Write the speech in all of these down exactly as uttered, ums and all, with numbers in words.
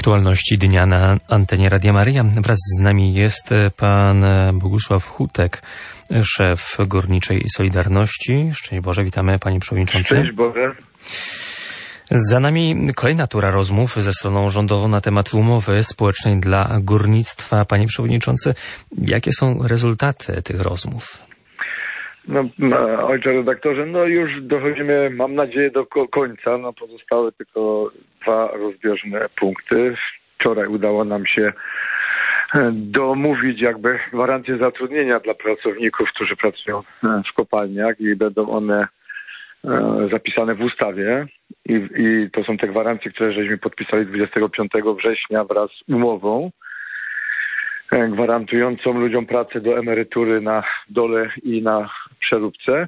Aktualności dnia na antenie Radia Maryja. Wraz z nami jest pan Bogusław Hutek, szef Górniczej Solidarności. Szczęść Boże, witamy panie przewodniczący. Szczęść Boże. Za nami kolejna tura rozmów ze stroną rządową na temat umowy społecznej dla górnictwa. Panie przewodniczący, jakie są rezultaty tych rozmów? No, ojcze redaktorze, no już dochodzimy, mam nadzieję, do końca. No, pozostały tylko dwa rozbieżne punkty. Wczoraj udało nam się domówić jakby gwarancję zatrudnienia dla pracowników, którzy pracują w kopalniach i będą one zapisane w ustawie. I, i to są te gwarancje, które żeśmy podpisali dwudziestego piątego września wraz z umową gwarantującą ludziom pracę do emerytury na dole i na przeróbce.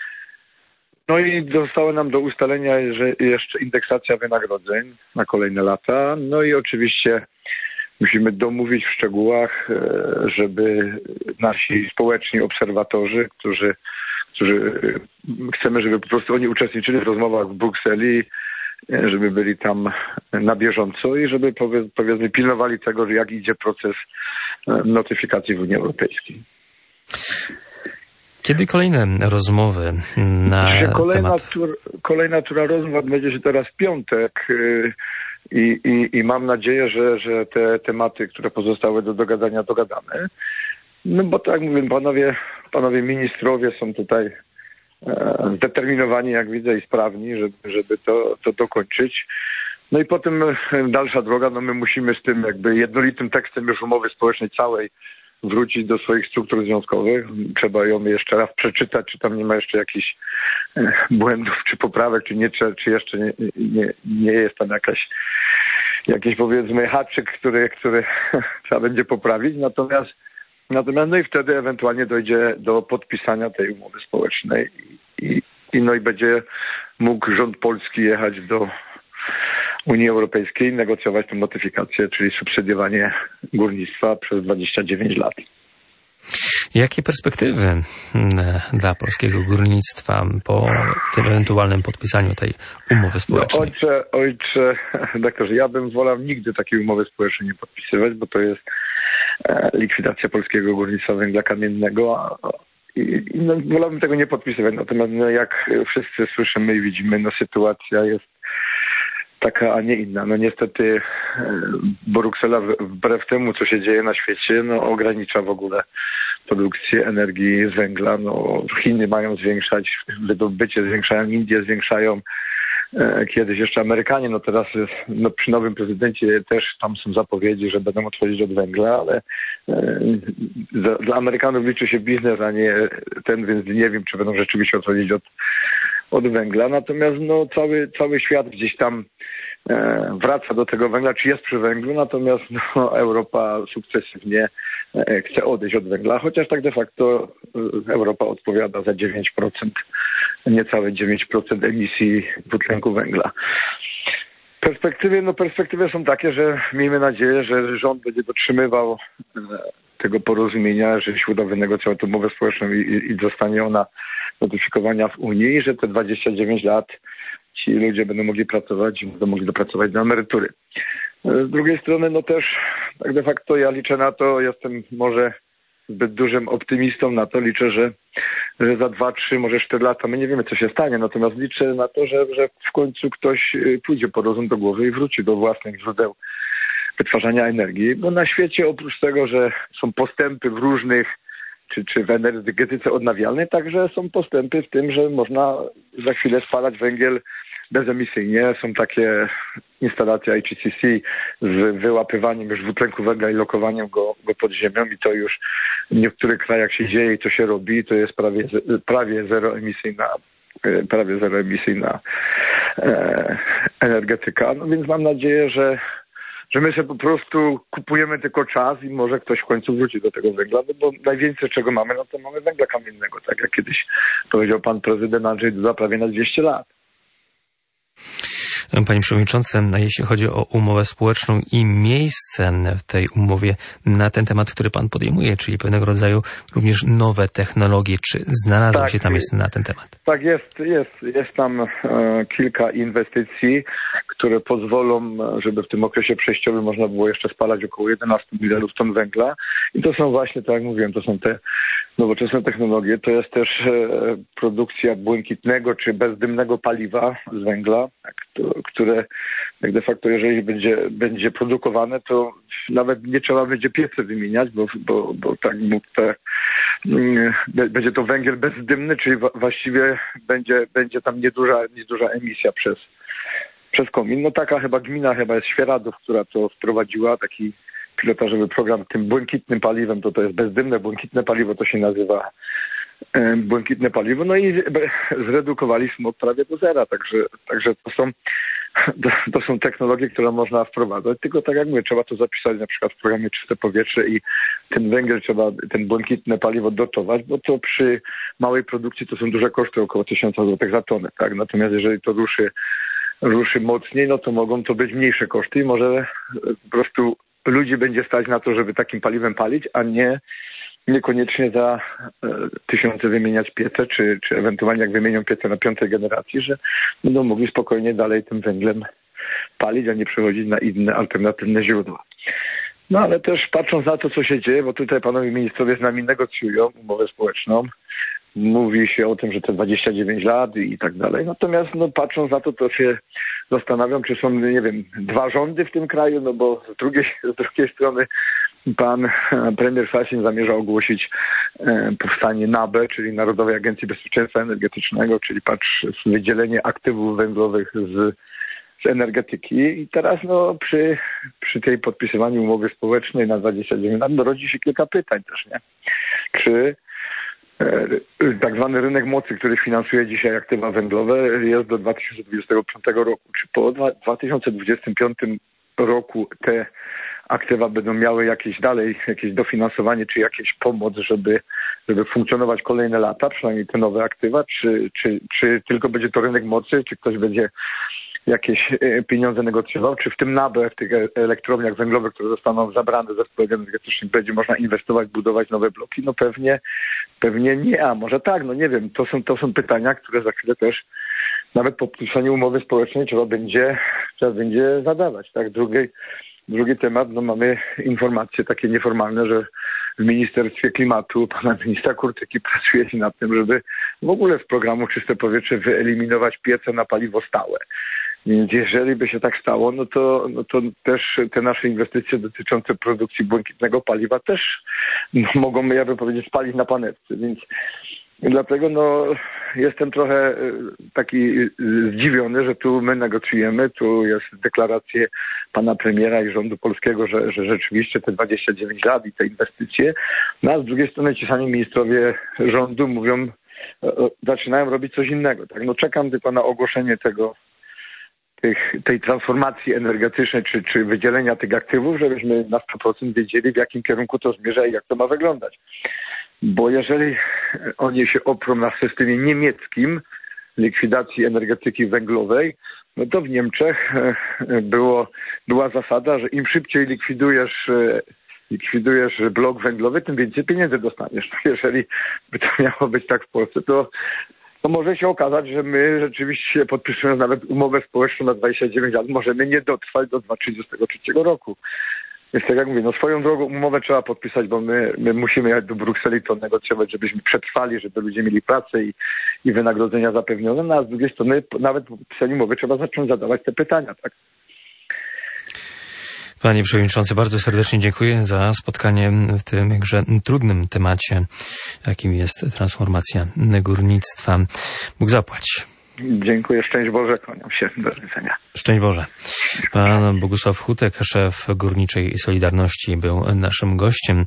No i zostało nam do ustalenia że jeszcze indeksacja wynagrodzeń na kolejne lata. No i oczywiście musimy domówić w szczegółach, żeby nasi społeczni obserwatorzy, którzy, którzy chcemy, żeby po prostu oni uczestniczyli w rozmowach w Brukseli, żeby byli tam na bieżąco i żeby powiedzmy pilnowali tego, że jak idzie proces notyfikacji w Unii Europejskiej. Kiedy kolejne rozmowy na kolejna temat... Tur, kolejna tura rozmów będzie się teraz w piątek i, i, i mam nadzieję, że, że te tematy, które pozostały do dogadania, dogadamy. No bo tak jak mówię, panowie, panowie ministrowie są tutaj zdeterminowani, jak widzę, i sprawni, żeby, żeby to, to dokończyć. No i potem dalsza droga, no my musimy z tym jakby jednolitym tekstem już umowy społecznej całej wrócić do swoich struktur związkowych. Trzeba ją jeszcze raz przeczytać, czy tam nie ma jeszcze jakichś błędów, czy poprawek, czy nie, czy jeszcze nie, nie, nie jest tam jakaś, jakiś powiedzmy haczyk, który, który trzeba będzie poprawić. Natomiast Natomiast no i wtedy ewentualnie dojdzie do podpisania tej umowy społecznej i, i, i no i będzie mógł rząd polski jechać do Unii Europejskiej i negocjować tę notyfikację, czyli subsydiowanie górnictwa przez dwadzieścia dziewięć lat. Jakie perspektywy dla polskiego górnictwa po tym ewentualnym podpisaniu tej umowy społecznej? No, ojcze, ojcze, doktorze, ja bym wolał nigdy takiej umowy społecznej nie podpisywać, bo to jest likwidacja polskiego górnictwa węgla kamiennego i, i no, wolałbym tego nie podpisywać. Natomiast no, jak wszyscy słyszymy i widzimy, no sytuacja jest taka, a nie inna. No niestety Bruksela wbrew temu, co się dzieje na świecie, no ogranicza w ogóle produkcję energii z węgla. No Chiny mają zwiększać wydobycie, zwiększają Indie, zwiększają kiedyś jeszcze Amerykanie, no teraz no przy nowym prezydencie też tam są zapowiedzi, że będą odchodzić od węgla, ale dla, dla Amerykanów liczy się biznes, a nie ten, więc nie wiem, czy będą rzeczywiście odchodzić od, od węgla. Natomiast no cały, cały świat gdzieś tam e, wraca do tego węgla, czy jest przy węglu, natomiast no, Europa sukcesywnie e, chce odejść od węgla, chociaż tak de facto Europa odpowiada za dziewięć procent, niecałe dziewięć procent emisji dwutlenku węgla. Perspektywy, no perspektywy są takie, że miejmy nadzieję, że rząd będzie dotrzymywał e, tego porozumienia, że się uda wynegocjować tę umowę społeczną i, i zostanie ona notyfikowana w Unii i że te dwadzieścia dziewięć lat ci ludzie będą mogli pracować i będą mogli dopracować do emerytury. Z drugiej strony, no też tak de facto ja liczę na to, jestem może zbyt dużym optymistą na to, liczę, że, że za dwa, trzy, może cztery lata, my nie wiemy, co się stanie, natomiast liczę na to, że, że w końcu ktoś pójdzie po rozum do głowy i wróci do własnych źródeł wytwarzania energii, bo na świecie oprócz tego, że są postępy w różnych, czy, czy w energetyce odnawialnej, także są postępy w tym, że można za chwilę spalać węgiel bezemisyjnie. Są takie instalacje I G C C z wyłapywaniem już dwutlenku węgla i lokowaniem go, go pod ziemią i to już w niektórych krajach się dzieje i to się robi. To jest prawie, prawie zeroemisyjna prawie zeroemisyjna e, energetyka. No więc mam nadzieję, że że my sobie po prostu kupujemy tylko czas i może ktoś w końcu wróci do tego węgla, no bo najwięcej czego mamy, no to mamy węgla kamiennego, tak jak kiedyś powiedział pan prezydent Andrzej Duda, prawie na dwieście lat. Panie Przewodniczący, jeśli chodzi o umowę społeczną i miejsce w tej umowie na ten temat, który Pan podejmuje, czyli pewnego rodzaju również nowe technologie, czy znalazło tak, się tam miejsce na ten temat? Tak, jest, jest, jest tam e, kilka inwestycji, które pozwolą, żeby w tym okresie przejściowym można było jeszcze spalać około jedenaście milionów ton węgla. I to są właśnie, tak jak mówiłem, to są te nowoczesne technologie. To jest też e, produkcja błękitnego czy bezdymnego paliwa z węgla, to, które jak de facto, jeżeli będzie, będzie produkowane, to nawet nie trzeba będzie piece wymieniać, bo, bo, bo tak te, mm, będzie to węgiel bezdymny, czyli wa- właściwie będzie, będzie tam nieduża, nieduża emisja przez, przez komin. No taka chyba gmina chyba jest Świeradów, która to wprowadziła, taki pilotażowy program tym błękitnym paliwem, to to jest bezdymne, błękitne paliwo, to się nazywa e, błękitne paliwo, no i zredukowali smog prawie do zera, także, także to są to, to są technologie, które można wprowadzać, tylko tak jak mówię, trzeba to zapisać na przykład w programie Czyste Powietrze i ten węgiel trzeba, ten błękitne paliwo dotować, bo to przy małej produkcji to są duże koszty, około tysiąc złotych za tonę, tak, natomiast jeżeli to ruszy ruszy mocniej, no to mogą to być mniejsze koszty i może po prostu ludzi będzie stać na to, żeby takim paliwem palić, a nie niekoniecznie za e, tysiące wymieniać piece, czy, czy ewentualnie jak wymienią piece na piątej generacji, że będą mogli spokojnie dalej tym węglem palić, a nie przechodzić na inne alternatywne źródła. No ale też patrząc na to, co się dzieje, bo tutaj panowie ministrowie z nami negocjują umowę społeczną, mówi się o tym, że te dwadzieścia dziewięć lat i tak dalej. Natomiast no, patrząc na to, to się zastanawiam, czy są, nie wiem, dwa rządy w tym kraju, no bo z drugiej, z drugiej strony pan premier Sasin zamierza ogłosić e, powstanie N A B E, czyli Narodowej Agencji Bezpieczeństwa Energetycznego, czyli patrz, wydzielenie aktywów węglowych z, z energetyki. I teraz no, przy, przy tej podpisywaniu umowy społecznej na dwadzieścia dziewięć lat no, rodzi się kilka pytań też, nie? Czy tak zwany rynek mocy, który finansuje dzisiaj aktywa węglowe, jest do dwa tysiące dwudziestego piątego roku. Czy po dwa tysiące dwudziestym piątym roku te aktywa będą miały jakieś dalej, jakieś dofinansowanie, czy jakieś pomoc, żeby, żeby funkcjonować kolejne lata, przynajmniej te nowe aktywa, czy, czy, czy tylko będzie to rynek mocy, czy ktoś będzie jakieś pieniądze negocjował, czy w tym N A B E, w tych elektrowniach węglowych, które zostaną zabrane ze spółek energetycznych, będzie można inwestować, budować nowe bloki? No pewnie, pewnie nie, a może tak, no nie wiem. To są, to są pytania, które za chwilę też nawet po podpisaniu umowy społecznej trzeba będzie, trzeba będzie zadawać. Tak, drugi, drugi temat, no mamy informacje takie nieformalne, że w Ministerstwie Klimatu pana ministra Kurtyki pracuje się nad tym, żeby w ogóle z programu Czyste Powietrze wyeliminować piece na paliwo stałe. Więc jeżeli by się tak stało, no to, no to też te nasze inwestycje dotyczące produkcji błękitnego paliwa też no, mogą, ja bym powiedzieć, spalić na panewce. Więc dlatego no, jestem trochę taki zdziwiony, że tu my negocjujemy, tu jest deklaracje pana premiera i rządu polskiego, że, że rzeczywiście te dwadzieścia dziewięć lat i te inwestycje, no a z drugiej strony ci sami ministrowie rządu mówią, zaczynają robić coś innego. Tak? No czekam tylko na ogłoszenie tego Tych, tej transformacji energetycznej, czy, czy wydzielenia tych aktywów, żebyśmy na sto procent wiedzieli, w jakim kierunku to zmierza i jak to ma wyglądać. Bo jeżeli oni się oprą na systemie niemieckim likwidacji energetyki węglowej, no to w Niemczech było, była zasada, że im szybciej likwidujesz likwidujesz blok węglowy, tym więcej pieniędzy dostaniesz. Jeżeli by to miało być tak w Polsce, to to może się okazać, że my rzeczywiście podpisując nawet umowę społeczną na dwadzieścia dziewięć lat możemy nie dotrwać do dwa tysiące trzydziestego trzeciego roku. Więc tak jak mówię, no swoją drogą umowę trzeba podpisać, bo my, my musimy jechać do Brukseli to negocjować, żebyśmy przetrwali, żeby ludzie mieli pracę i, i wynagrodzenia zapewnione, no a z drugiej strony nawet po podpisaniu umowy trzeba zacząć zadawać te pytania, tak? Panie Przewodniczący, bardzo serdecznie dziękuję za spotkanie w tym jakże trudnym temacie, jakim jest transformacja górnictwa. Bóg zapłać. Dziękuję, szczęść Boże, kłaniam się, do widzenia. Szczęść Boże. Pan Bogusław Hutek, szef Górniczej Solidarności, był naszym gościem.